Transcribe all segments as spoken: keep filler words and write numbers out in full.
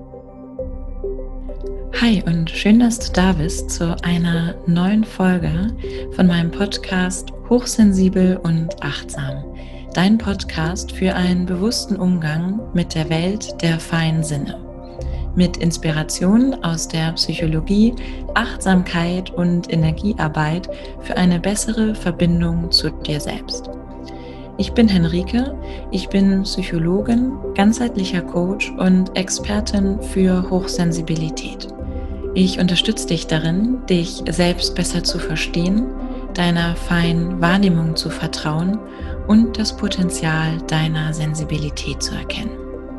Hi und schön, dass du da bist zu einer neuen Folge von meinem Podcast Hochsensibel und Achtsam. Dein Podcast für einen bewussten Umgang mit der Welt der feinen Sinne. Mit Inspiration aus der Psychologie, Achtsamkeit und Energiearbeit für eine bessere Verbindung zu dir selbst. Ich bin Henrike, ich bin Psychologin, ganzheitlicher Coach und Expertin für Hochsensibilität. Ich unterstütze dich darin, dich selbst besser zu verstehen, deiner feinen Wahrnehmung zu vertrauen und das Potenzial deiner Sensibilität zu erkennen.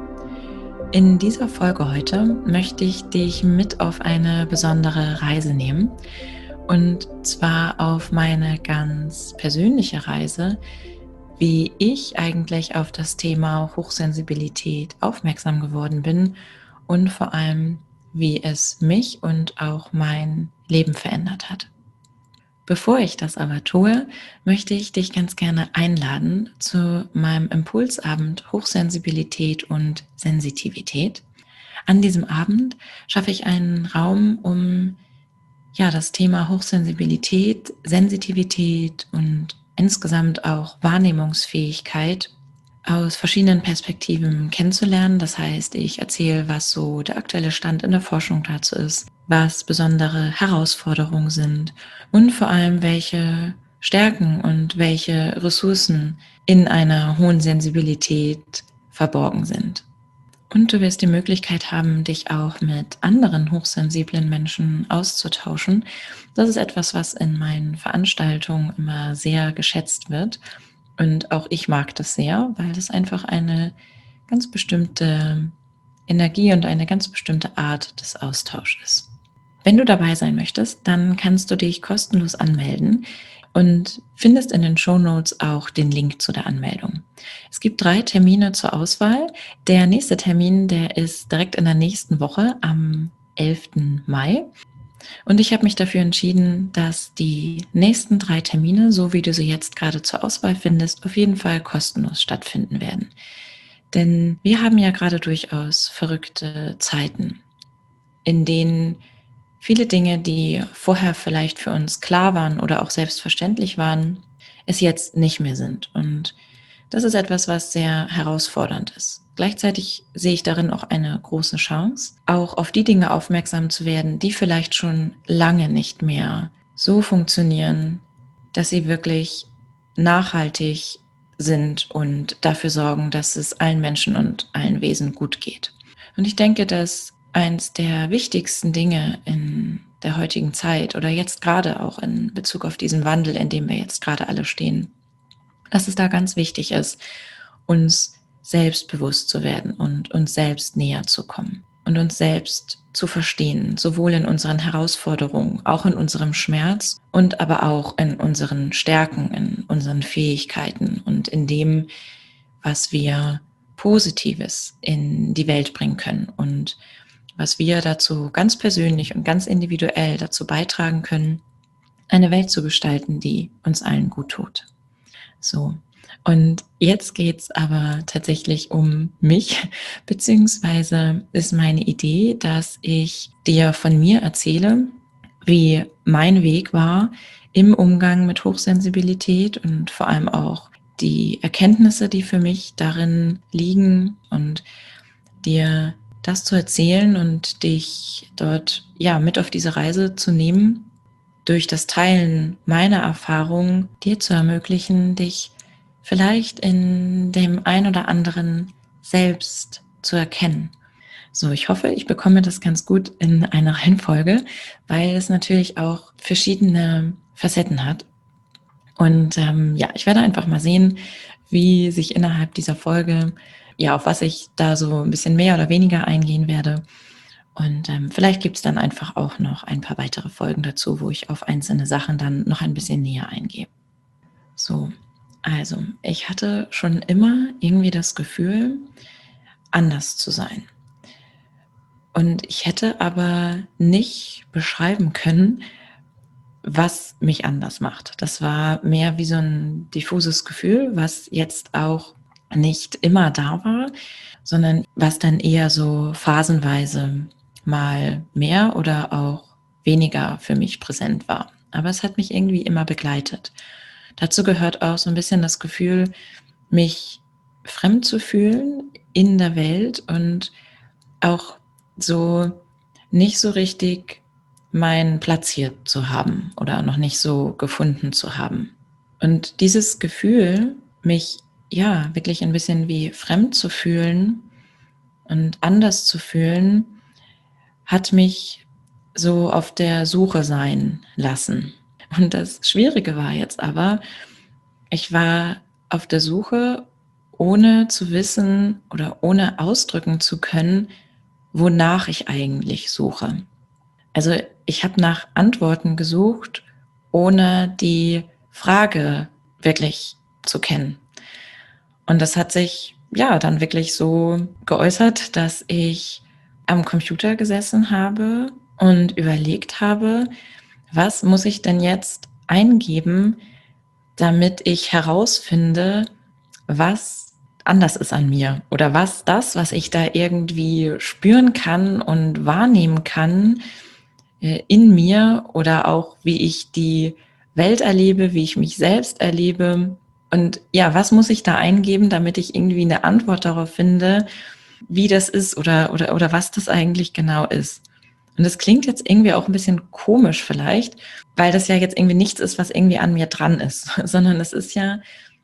In dieser Folge heute möchte ich dich mit auf eine besondere Reise nehmen, und zwar auf meine ganz persönliche Reise, wie ich eigentlich auf das Thema Hochsensibilität aufmerksam geworden bin und vor allem, wie es mich und auch mein Leben verändert hat. Bevor ich das aber tue, möchte ich dich ganz gerne einladen zu meinem Impulsabend Hochsensibilität und Sensitivität. An diesem Abend schaffe ich einen Raum, um ja, das Thema Hochsensibilität, Sensitivität und insgesamt auch Wahrnehmungsfähigkeit aus verschiedenen Perspektiven kennenzulernen. Das heißt, ich erzähle, was so der aktuelle Stand in der Forschung dazu ist, was besondere Herausforderungen sind und vor allem, welche Stärken und welche Ressourcen in einer hohen Sensibilität verborgen sind. Und du wirst die Möglichkeit haben, dich auch mit anderen hochsensiblen Menschen auszutauschen. Das ist etwas, was in meinen Veranstaltungen immer sehr geschätzt wird. Und auch ich mag das sehr, weil es einfach eine ganz bestimmte Energie und eine ganz bestimmte Art des Austauschs ist. Wenn du dabei sein möchtest, dann kannst du dich kostenlos anmelden und findest in den Shownotes auch den Link zu der Anmeldung. Es gibt drei Termine zur Auswahl. Der nächste Termin, der ist direkt in der nächsten Woche am elften Mai. Und ich habe mich dafür entschieden, dass die nächsten drei Termine, so wie du sie jetzt gerade zur Auswahl findest, auf jeden Fall kostenlos stattfinden werden. Denn wir haben ja gerade durchaus verrückte Zeiten, in denen viele Dinge, die vorher vielleicht für uns klar waren oder auch selbstverständlich waren, es jetzt nicht mehr sind. Und das ist etwas, was sehr herausfordernd ist. Gleichzeitig sehe ich darin auch eine große Chance, auch auf die Dinge aufmerksam zu werden, die vielleicht schon lange nicht mehr so funktionieren, dass sie wirklich nachhaltig sind und dafür sorgen, dass es allen Menschen und allen Wesen gut geht. Und ich denke, dass eins der wichtigsten Dinge in der heutigen Zeit oder jetzt gerade auch in Bezug auf diesen Wandel, in dem wir jetzt gerade alle stehen, dass es da ganz wichtig ist, uns selbstbewusst zu werden und uns selbst näher zu kommen und uns selbst zu verstehen, sowohl in unseren Herausforderungen, auch in unserem Schmerz und aber auch in unseren Stärken, in unseren Fähigkeiten und in dem, was wir Positives in die Welt bringen können und was wir dazu ganz persönlich und ganz individuell dazu beitragen können, eine Welt zu gestalten, die uns allen gut tut. So, und jetzt geht's aber tatsächlich um mich, beziehungsweise ist meine Idee, dass ich dir von mir erzähle, wie mein Weg war im Umgang mit Hochsensibilität und vor allem auch die Erkenntnisse, die für mich darin liegen, und dir das zu erzählen und dich dort ja mit auf diese Reise zu nehmen, durch das Teilen meiner Erfahrungen dir zu ermöglichen, dich vielleicht in dem ein oder anderen selbst zu erkennen. So, ich hoffe, ich bekomme das ganz gut in eine Reihenfolge, weil es natürlich auch verschiedene Facetten hat. Und ähm, ja, ich werde einfach mal sehen, wie sich innerhalb dieser Folge, ja, auf was ich da so ein bisschen mehr oder weniger eingehen werde. Und ähm, vielleicht gibt es dann einfach auch noch ein paar weitere Folgen dazu, wo ich auf einzelne Sachen dann noch ein bisschen näher eingehe. So, also ich hatte schon immer irgendwie das Gefühl, anders zu sein. Und ich hätte aber nicht beschreiben können, was mich anders macht. Das war mehr wie so ein diffuses Gefühl, was jetzt auch nicht immer da war, sondern was dann eher so phasenweise mal mehr oder auch weniger für mich präsent war. Aber es hat mich irgendwie immer begleitet. Dazu gehört auch so ein bisschen das Gefühl, mich fremd zu fühlen in der Welt und auch so nicht so richtig meinen Platz hier zu haben oder noch nicht so gefunden zu haben. Und dieses Gefühl, mich ja wirklich ein bisschen wie fremd zu fühlen und anders zu fühlen, hat mich so auf der Suche sein lassen. Und das Schwierige war jetzt aber, ich war auf der Suche, ohne zu wissen oder ohne ausdrücken zu können, wonach ich eigentlich suche. Also ich habe nach Antworten gesucht, ohne die Frage wirklich zu kennen. Und das hat sich ja dann wirklich so geäußert, dass ich am Computer gesessen habe und überlegt habe, was muss ich denn jetzt eingeben, damit ich herausfinde, was anders ist an mir oder was das, was ich da irgendwie spüren kann und wahrnehmen kann, äh, in mir oder auch wie ich die Welt erlebe, wie ich mich selbst erlebe. Und ja, was muss ich da eingeben, damit ich irgendwie eine Antwort darauf finde, wie das ist oder, oder, oder was das eigentlich genau ist. Und das klingt jetzt irgendwie auch ein bisschen komisch vielleicht, weil das ja jetzt irgendwie nichts ist, was irgendwie an mir dran ist, sondern es ist ja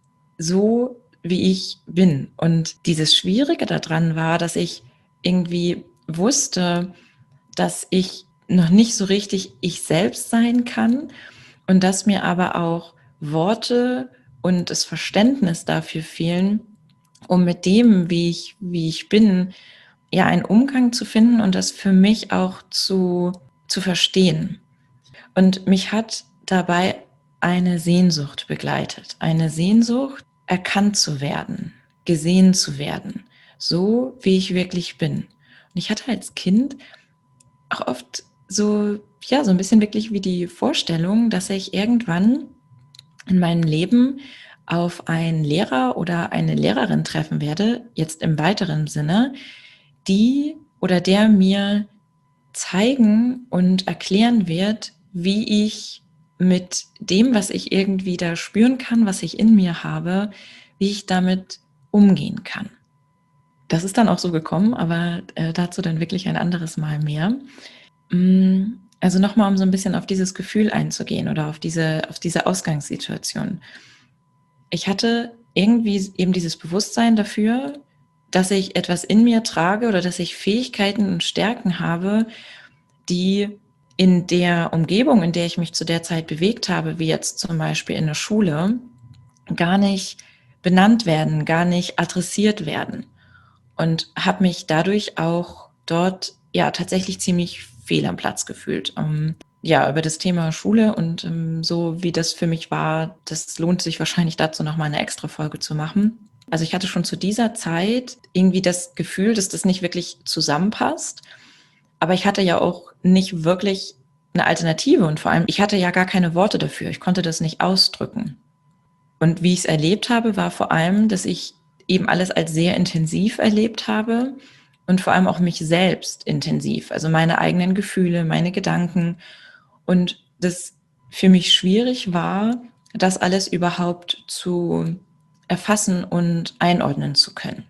so, wie ich bin. Und dieses Schwierige daran war, dass ich irgendwie wusste, dass ich noch nicht so richtig ich selbst sein kann und dass mir aber auch Worte und das Verständnis dafür fehlen, um mit dem, wie ich, wie ich bin, ja, einen Umgang zu finden und das für mich auch zu, zu verstehen. Und mich hat dabei eine Sehnsucht begleitet. Eine Sehnsucht, erkannt zu werden, gesehen zu werden, so wie ich wirklich bin. Und ich hatte als Kind auch oft so, ja, so ein bisschen wirklich wie die Vorstellung, dass ich irgendwann in meinem Leben auf einen Lehrer oder eine Lehrerin treffen werde, jetzt im weiteren Sinne, die oder der mir zeigen und erklären wird, wie ich mit dem, was ich irgendwie da spüren kann, was ich in mir habe, wie ich damit umgehen kann. Das ist dann auch so gekommen, aber äh, dazu dann wirklich ein anderes Mal mehr. Mm, Also nochmal, um so ein bisschen auf dieses Gefühl einzugehen oder auf diese, auf diese Ausgangssituation. Ich hatte irgendwie eben dieses Bewusstsein dafür, dass ich etwas in mir trage oder dass ich Fähigkeiten und Stärken habe, die in der Umgebung, in der ich mich zu der Zeit bewegt habe, wie jetzt zum Beispiel in der Schule, gar nicht benannt werden, gar nicht adressiert werden. Und habe mich dadurch auch dort ja tatsächlich ziemlich fehl am Platz gefühlt. Ähm, ja, über das Thema Schule und ähm, so wie das für mich war, das lohnt sich wahrscheinlich dazu nochmal eine extra Folge zu machen. Also ich hatte schon zu dieser Zeit irgendwie das Gefühl, dass das nicht wirklich zusammenpasst. Aber ich hatte ja auch nicht wirklich eine Alternative und vor allem, ich hatte ja gar keine Worte dafür. Ich konnte das nicht ausdrücken. Und wie ich es erlebt habe, war vor allem, dass ich eben alles als sehr intensiv erlebt habe und vor allem auch mich selbst intensiv, also meine eigenen Gefühle, meine Gedanken und das für mich schwierig war, das alles überhaupt zu erfassen und einordnen zu können.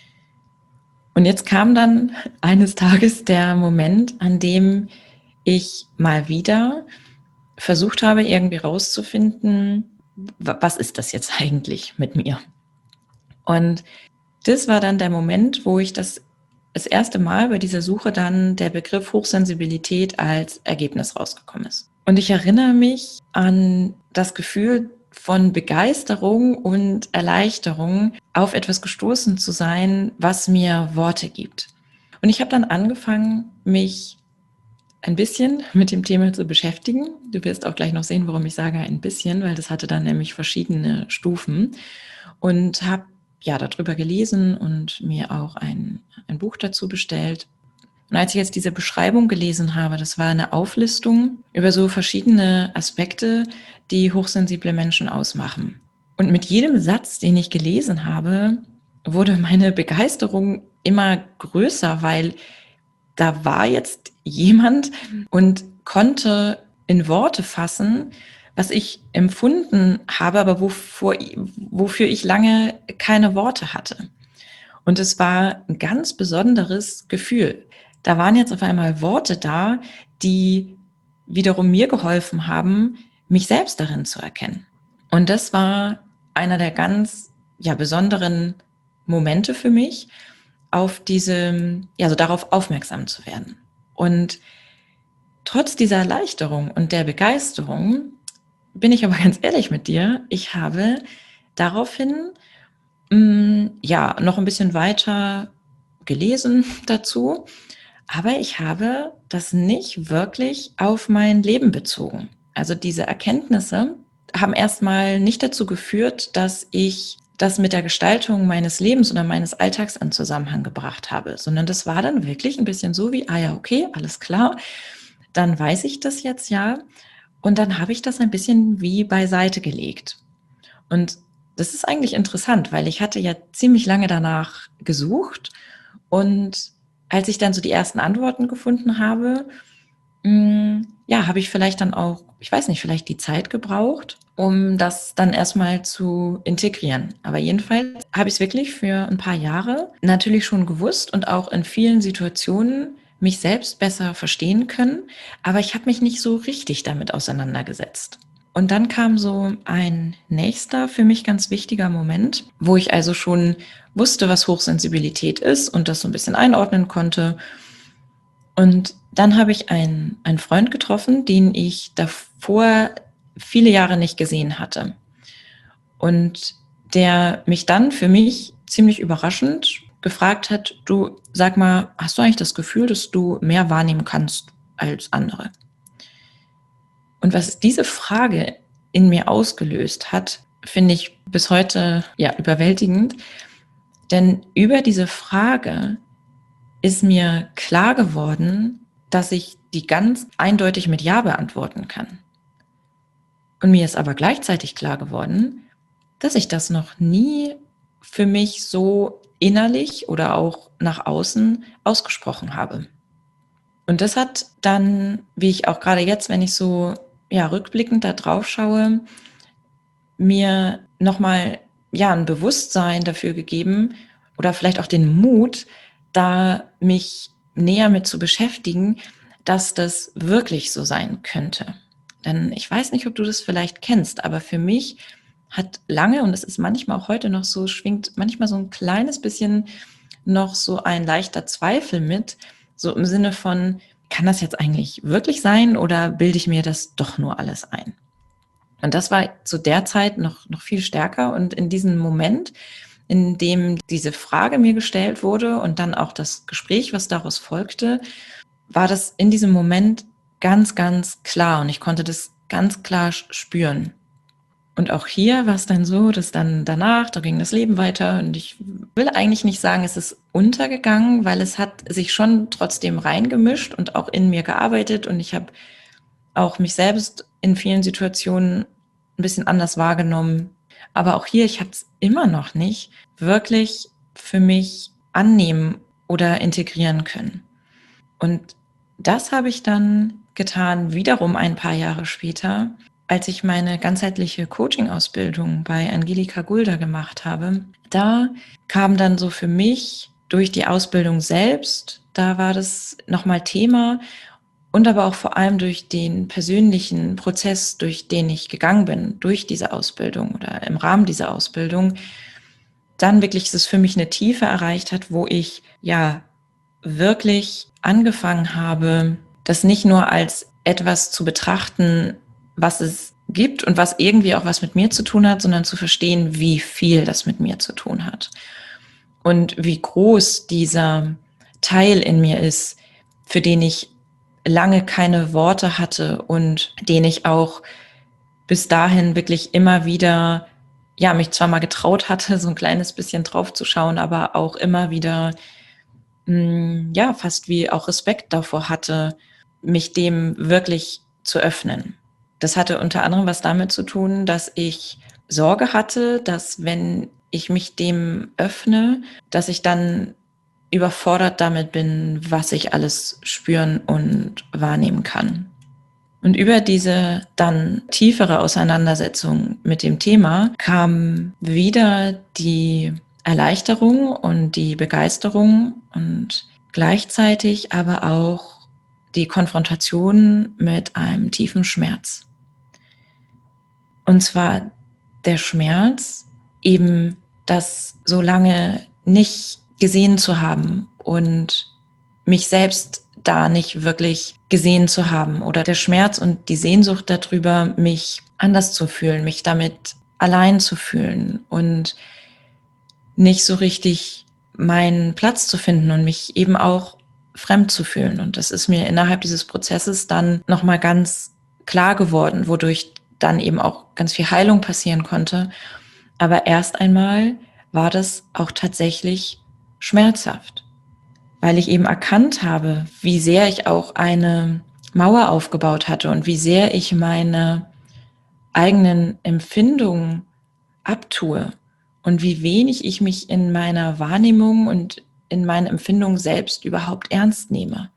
Und jetzt kam dann eines Tages der Moment, an dem ich mal wieder versucht habe, irgendwie rauszufinden, was ist das jetzt eigentlich mit mir? Und das war dann der Moment, wo ich das das erste Mal bei dieser Suche dann der Begriff Hochsensibilität als Ergebnis rausgekommen ist. Und ich erinnere mich an das Gefühl von Begeisterung und Erleichterung, auf etwas gestoßen zu sein, was mir Worte gibt. Und ich habe dann angefangen, mich ein bisschen mit dem Thema zu beschäftigen. Du wirst auch gleich noch sehen, warum ich sage ein bisschen, weil das hatte dann nämlich verschiedene Stufen und habe ja darüber gelesen und mir auch ein, ein Buch dazu bestellt. Und als ich jetzt diese Beschreibung gelesen habe, das war eine Auflistung über so verschiedene Aspekte, die hochsensible Menschen ausmachen. Und mit jedem Satz, den ich gelesen habe, wurde meine Begeisterung immer größer, weil da war jetzt jemand und konnte in Worte fassen, was ich empfunden habe, aber wovor, wofür ich lange keine Worte hatte. Und es war ein ganz besonderes Gefühl. Da waren jetzt auf einmal Worte da, die wiederum mir geholfen haben, mich selbst darin zu erkennen. Und das war einer der ganz, ja, besonderen Momente für mich, auf diese, ja, so darauf aufmerksam zu werden. Und trotz dieser Erleichterung und der Begeisterung bin ich aber ganz ehrlich mit dir, ich habe daraufhin mh, ja noch ein bisschen weiter gelesen dazu, aber ich habe das nicht wirklich auf mein Leben bezogen. Also diese Erkenntnisse haben erstmal nicht dazu geführt, dass ich das mit der Gestaltung meines Lebens oder meines Alltags in Zusammenhang gebracht habe, sondern das war dann wirklich ein bisschen so wie, ah ja, okay, alles klar, dann weiß ich das jetzt ja. Und dann habe ich das ein bisschen wie beiseite gelegt. Und das ist eigentlich interessant, weil ich hatte ja ziemlich lange danach gesucht. Und als ich dann so die ersten Antworten gefunden habe, mh, ja, habe ich vielleicht dann auch, ich weiß nicht, vielleicht die Zeit gebraucht, um das dann erstmal zu integrieren. Aber jedenfalls habe ich es wirklich für ein paar Jahre natürlich schon gewusst und auch in vielen Situationen mich selbst besser verstehen können, aber ich habe mich nicht so richtig damit auseinandergesetzt. Und dann kam so ein nächster für mich ganz wichtiger Moment, wo ich also schon wusste, was Hochsensibilität ist und das so ein bisschen einordnen konnte. Und dann habe ich einen, einen Freund getroffen, den ich davor viele Jahre nicht gesehen hatte. Und der mich dann für mich ziemlich überraschend gefragt hat, du, sag mal, hast du eigentlich das Gefühl, dass du mehr wahrnehmen kannst als andere? Und was diese Frage in mir ausgelöst hat, finde ich bis heute ja überwältigend. Denn über diese Frage ist mir klar geworden, dass ich die ganz eindeutig mit Ja beantworten kann. Und mir ist aber gleichzeitig klar geworden, dass ich das noch nie für mich so innerlich oder auch nach außen ausgesprochen habe. Und das hat dann, wie ich auch gerade jetzt, wenn ich so ja, rückblickend da drauf schaue, mir nochmal ja, ein Bewusstsein dafür gegeben oder vielleicht auch den Mut, da mich näher mit zu beschäftigen, dass das wirklich so sein könnte. Denn ich weiß nicht, ob du das vielleicht kennst, aber für mich hat lange, und es ist manchmal auch heute noch so, schwingt manchmal so ein kleines bisschen noch so ein leichter Zweifel mit, so im Sinne von, kann das jetzt eigentlich wirklich sein oder bilde ich mir das doch nur alles ein? Und das war zu der Zeit noch, noch viel stärker. Und in diesem Moment, in dem diese Frage mir gestellt wurde und dann auch das Gespräch, was daraus folgte, war das in diesem Moment ganz, ganz klar. Und ich konnte das ganz klar spüren. Und auch hier war es dann so, dass dann danach, da ging das Leben weiter und ich will eigentlich nicht sagen, es ist untergegangen, weil es hat sich schon trotzdem reingemischt und auch in mir gearbeitet und ich habe auch mich selbst in vielen Situationen ein bisschen anders wahrgenommen. Aber auch hier, ich habe es immer noch nicht wirklich für mich annehmen oder integrieren können. Und das habe ich dann getan, wiederum ein paar Jahre später, als ich meine ganzheitliche Coaching-Ausbildung bei Angelika Gulder gemacht habe. Da kam dann so für mich durch die Ausbildung selbst, da war das nochmal Thema und aber auch vor allem durch den persönlichen Prozess, durch den ich gegangen bin, durch diese Ausbildung oder im Rahmen dieser Ausbildung, dann wirklich es für mich eine Tiefe erreicht hat, wo ich ja wirklich angefangen habe, das nicht nur als etwas zu betrachten, was es gibt und was irgendwie auch was mit mir zu tun hat, sondern zu verstehen, wie viel das mit mir zu tun hat. Und wie groß dieser Teil in mir ist, für den ich lange keine Worte hatte und den ich auch bis dahin wirklich immer wieder, ja, mich zwar mal getraut hatte, so ein kleines bisschen drauf zu schauen, aber auch immer wieder ja, fast wie auch Respekt davor hatte, mich dem wirklich zu öffnen. Das hatte unter anderem was damit zu tun, dass ich Sorge hatte, dass wenn ich mich dem öffne, dass ich dann überfordert damit bin, was ich alles spüren und wahrnehmen kann. Und über diese dann tiefere Auseinandersetzung mit dem Thema kam wieder die Erleichterung und die Begeisterung und gleichzeitig aber auch die Konfrontation mit einem tiefen Schmerz. Und zwar der Schmerz, eben das so lange nicht gesehen zu haben und mich selbst da nicht wirklich gesehen zu haben oder der Schmerz und die Sehnsucht darüber, mich anders zu fühlen, mich damit allein zu fühlen und nicht so richtig meinen Platz zu finden und mich eben auch fremd zu fühlen. Und das ist mir innerhalb dieses Prozesses dann nochmal ganz klar geworden, wodurch dann eben auch ganz viel Heilung passieren konnte. Aber erst einmal war das auch tatsächlich schmerzhaft, weil ich eben erkannt habe, wie sehr ich auch eine Mauer aufgebaut hatte und wie sehr ich meine eigenen Empfindungen abtue und wie wenig ich mich in meiner Wahrnehmung und in meinen Empfindungen selbst überhaupt ernst nehme.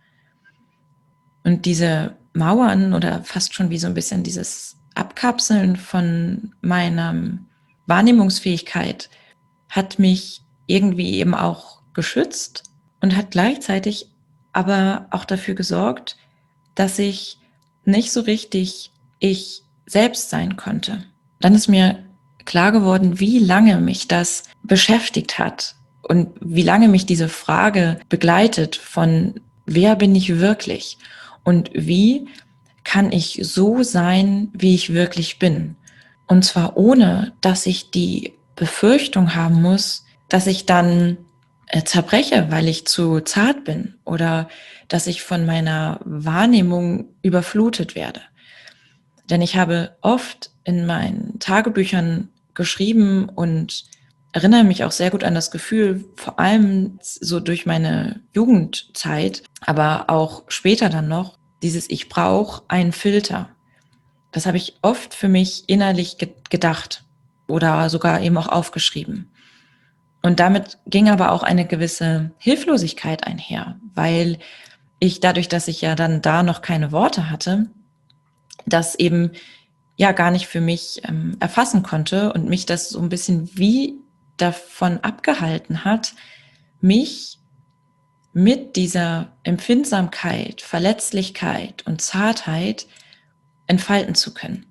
Und diese Mauern oder fast schon wie so ein bisschen dieses Abkapseln von meiner Wahrnehmungsfähigkeit hat mich irgendwie eben auch geschützt und hat gleichzeitig aber auch dafür gesorgt, dass ich nicht so richtig ich selbst sein konnte. Dann ist mir klar geworden, wie lange mich das beschäftigt hat und wie lange mich diese Frage begleitet von wer bin ich wirklich und wie kann ich so sein, wie ich wirklich bin. Und zwar ohne, dass ich die Befürchtung haben muss, dass ich dann äh, zerbreche, weil ich zu zart bin oder dass ich von meiner Wahrnehmung überflutet werde. Denn ich habe oft in meinen Tagebüchern geschrieben und erinnere mich auch sehr gut an das Gefühl, vor allem so durch meine Jugendzeit, aber auch später dann noch, dieses Ich brauche einen Filter. Das habe ich oft für mich innerlich ge- gedacht oder sogar eben auch aufgeschrieben. Und damit ging aber auch eine gewisse Hilflosigkeit einher, weil ich dadurch, dass ich ja dann da noch keine Worte hatte, das eben ja gar nicht für mich ähm, erfassen konnte und mich das so ein bisschen wie davon abgehalten hat, mich mit dieser Empfindsamkeit, Verletzlichkeit und Zartheit entfalten zu können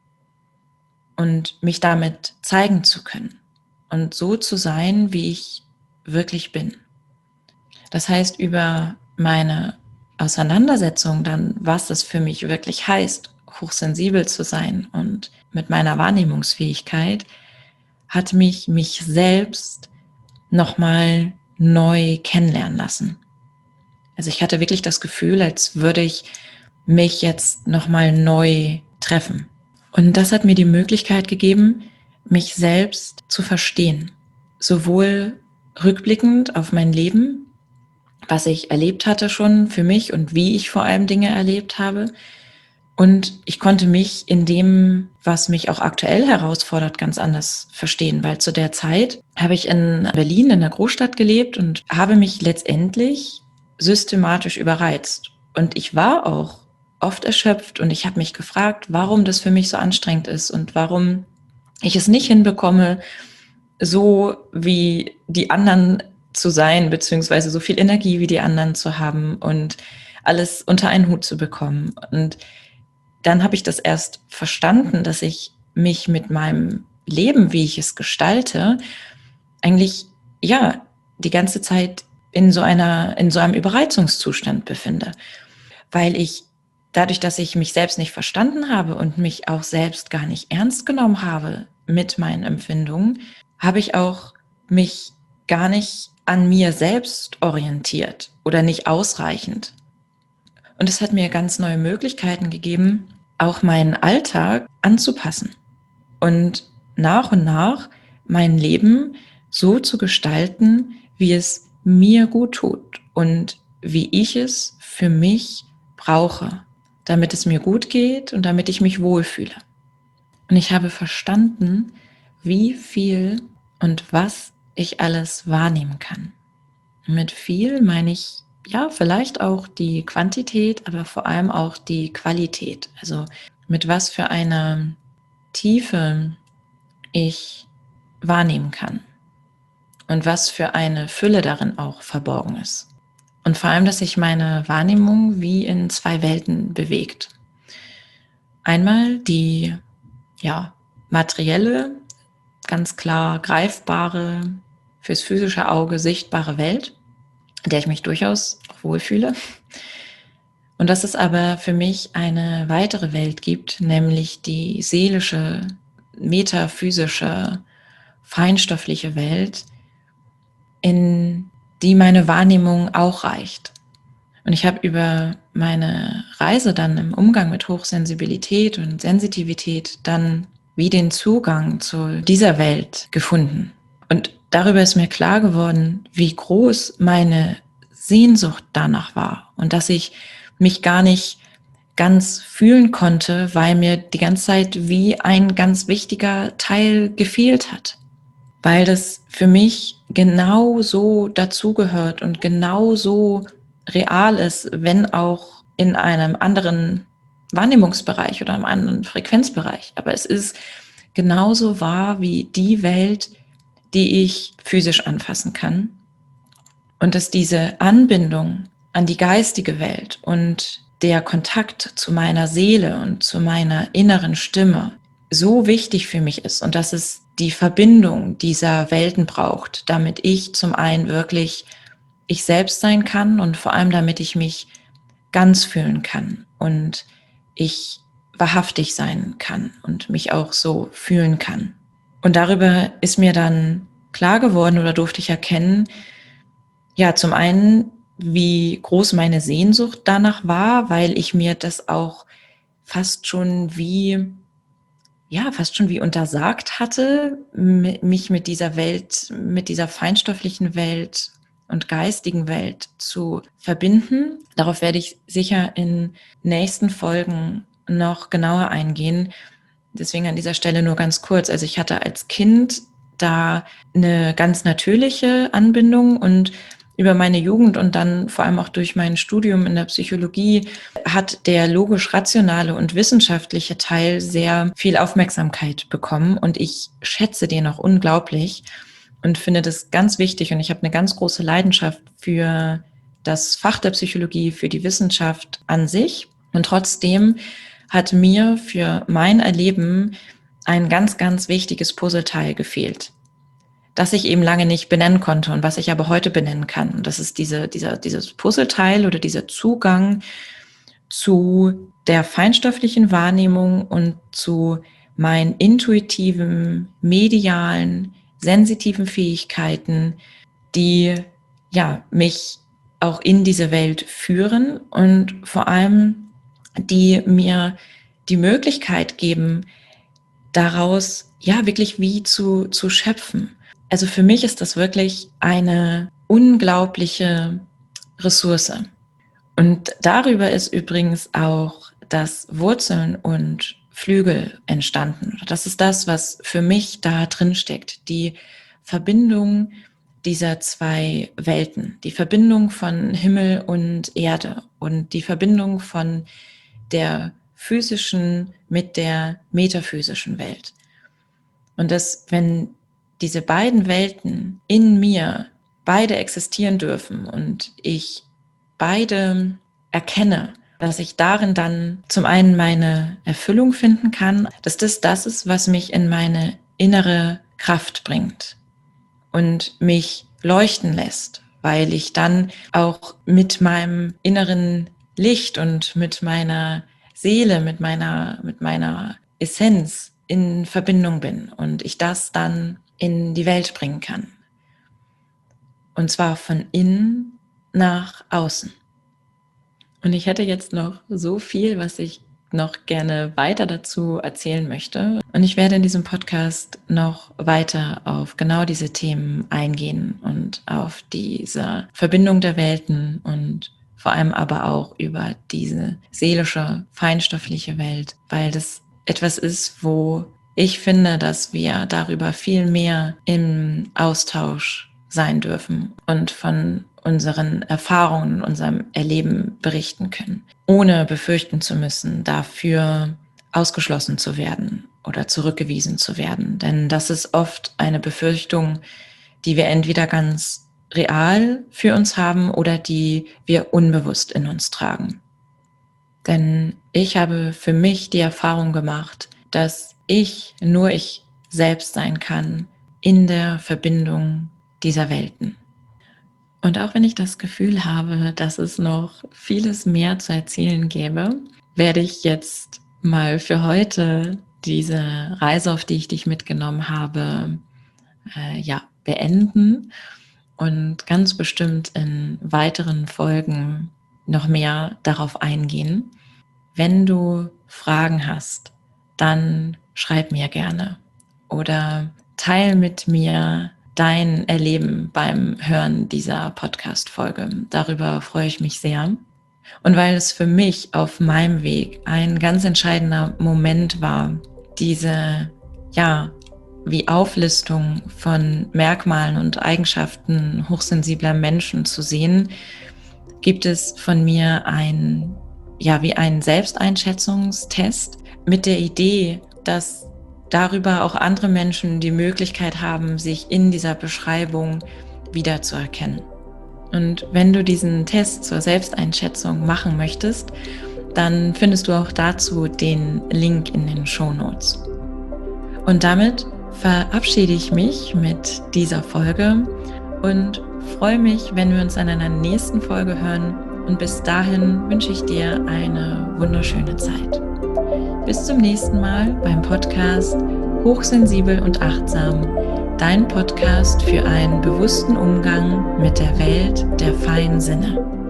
und mich damit zeigen zu können und so zu sein, wie ich wirklich bin. Das heißt, über meine Auseinandersetzung dann, was es für mich wirklich heißt, hochsensibel zu sein und mit meiner Wahrnehmungsfähigkeit, hat mich mich selbst nochmal neu kennenlernen lassen. Also ich hatte wirklich das Gefühl, als würde ich mich jetzt nochmal neu treffen. Und das hat mir die Möglichkeit gegeben, mich selbst zu verstehen. Sowohl rückblickend auf mein Leben, was ich erlebt hatte schon für mich und wie ich vor allem Dinge erlebt habe. Und ich konnte mich in dem, was mich auch aktuell herausfordert, ganz anders verstehen, weil zu der Zeit habe ich in Berlin, in der Großstadt gelebt und habe mich letztendlich systematisch überreizt. Und ich war auch oft erschöpft und ich habe mich gefragt, warum das für mich so anstrengend ist und warum ich es nicht hinbekomme, so wie die anderen zu sein, beziehungsweise so viel Energie wie die anderen zu haben und alles unter einen Hut zu bekommen. Und dann habe ich das erst verstanden, dass ich mich mit meinem Leben, wie ich es gestalte, eigentlich ja die ganze Zeit in so einer, in so einem Überreizungszustand befinde, weil ich dadurch, dass ich mich selbst nicht verstanden habe und mich auch selbst gar nicht ernst genommen habe mit meinen Empfindungen, habe ich auch mich gar nicht an mir selbst orientiert oder nicht ausreichend. Und es hat mir ganz neue Möglichkeiten gegeben, auch meinen Alltag anzupassen und nach und nach mein Leben so zu gestalten, wie es mir gut tut und wie ich es für mich brauche, damit es mir gut geht und damit ich mich wohlfühle. Und ich habe verstanden, wie viel und was ich alles wahrnehmen kann. Mit viel meine ich ja vielleicht auch die Quantität, aber vor allem auch die Qualität. Also mit was für einer Tiefe ich wahrnehmen kann und was für eine Fülle darin auch verborgen ist. Und vor allem, dass sich meine Wahrnehmung wie in zwei Welten bewegt. Einmal die ja, materielle, ganz klar greifbare, fürs physische Auge sichtbare Welt, in der ich mich durchaus auch wohlfühle. Und dass es aber für mich eine weitere Welt gibt, nämlich die seelische, metaphysische, feinstoffliche Welt, in die meine Wahrnehmung auch reicht. Und ich habe über meine Reise dann im Umgang mit Hochsensibilität und Sensitivität dann wie den Zugang zu dieser Welt gefunden. Und darüber ist mir klar geworden, wie groß meine Sehnsucht danach war und dass ich mich gar nicht ganz fühlen konnte, weil mir die ganze Zeit wie ein ganz wichtiger Teil gefehlt hat. Weil das für mich genau so dazugehört und genau so real ist, wenn auch in einem anderen Wahrnehmungsbereich oder einem anderen Frequenzbereich. Aber es ist genauso wahr wie die Welt, die ich physisch anfassen kann. Und dass diese Anbindung an die geistige Welt und der Kontakt zu meiner Seele und zu meiner inneren Stimme so wichtig für mich ist und dass es die Verbindung dieser Welten braucht, damit ich zum einen wirklich ich selbst sein kann und vor allem damit ich mich ganz fühlen kann und ich wahrhaftig sein kann und mich auch so fühlen kann. Und darüber ist mir dann klar geworden oder durfte ich erkennen, ja, zum einen, wie groß meine Sehnsucht danach war, weil ich mir das auch fast schon wie, ja, fast schon wie untersagt hatte, mich mit dieser Welt, mit dieser feinstofflichen Welt und geistigen Welt zu verbinden. Darauf werde ich sicher in nächsten Folgen noch genauer eingehen. Deswegen an dieser Stelle nur ganz kurz. Also ich hatte als Kind da eine ganz natürliche Anbindung und über meine Jugend und dann vor allem auch durch mein Studium in der Psychologie hat der logisch-rationale und wissenschaftliche Teil sehr viel Aufmerksamkeit bekommen und ich schätze den auch unglaublich und finde das ganz wichtig und ich habe eine ganz große Leidenschaft für das Fach der Psychologie, für die Wissenschaft an sich und trotzdem hat mir für mein Erleben ein ganz, ganz wichtiges Puzzleteil gefehlt, das ich eben lange nicht benennen konnte und was ich aber heute benennen kann. Und das ist diese, dieser, dieses Puzzleteil oder dieser Zugang zu der feinstofflichen Wahrnehmung und zu meinen intuitiven, medialen, sensitiven Fähigkeiten, die ja mich auch in diese Welt führen und vor allem die mir die Möglichkeit geben, daraus ja wirklich wie zu, zu schöpfen. Also für mich ist das wirklich eine unglaubliche Ressource. Und darüber ist übrigens auch das Wurzeln und Flügel entstanden. Das ist das, was für mich da drin steckt. Die Verbindung dieser zwei Welten, die Verbindung von Himmel und Erde und die Verbindung von der physischen mit der metaphysischen Welt. Und dass, wenn diese beiden Welten in mir beide existieren dürfen und ich beide erkenne, dass ich darin dann zum einen meine Erfüllung finden kann, dass das das ist, was mich in meine innere Kraft bringt und mich leuchten lässt, weil ich dann auch mit meinem inneren Licht und mit meiner Seele, mit meiner, mit meiner Essenz in Verbindung bin und ich das dann in die Welt bringen kann. Und zwar von innen nach außen. Und ich hätte jetzt noch so viel, was ich noch gerne weiter dazu erzählen möchte. Und ich werde in diesem Podcast noch weiter auf genau diese Themen eingehen und auf diese Verbindung der Welten und vor allem aber auch über diese seelische, feinstoffliche Welt, weil das etwas ist, wo ich finde, dass wir darüber viel mehr im Austausch sein dürfen und von unseren Erfahrungen, unserem Erleben berichten können, ohne befürchten zu müssen, dafür ausgeschlossen zu werden oder zurückgewiesen zu werden. Denn das ist oft eine Befürchtung, die wir entweder ganz real für uns haben oder die wir unbewusst in uns tragen. Denn ich habe für mich die Erfahrung gemacht, dass ich nur ich selbst sein kann in der Verbindung dieser Welten. Und auch wenn ich das Gefühl habe, dass es noch vieles mehr zu erzählen gäbe, werde ich jetzt mal für heute diese Reise, auf die ich dich mitgenommen habe, äh, ja, beenden und ganz bestimmt in weiteren Folgen noch mehr darauf eingehen. Wenn du Fragen hast, dann schreib mir gerne oder teil mit mir dein Erleben beim Hören dieser Podcast-Folge. Darüber freue ich mich sehr. Und weil es für mich auf meinem Weg ein ganz entscheidender Moment war, diese, ja, wie Auflistung von Merkmalen und Eigenschaften hochsensibler Menschen zu sehen, gibt es von mir ein, ja, wie einen Selbsteinschätzungstest mit der Idee, dass darüber auch andere Menschen die Möglichkeit haben, sich in dieser Beschreibung wiederzuerkennen. Und wenn du diesen Test zur Selbsteinschätzung machen möchtest, dann findest du auch dazu den Link in den Shownotes. Und damit verabschiede ich mich mit dieser Folge und freue mich, wenn wir uns in einer nächsten Folge hören. Und bis dahin wünsche ich dir eine wunderschöne Zeit. Bis zum nächsten Mal beim Podcast Hochsensibel und Achtsam, dein Podcast für einen bewussten Umgang mit der Welt der feinen Sinne.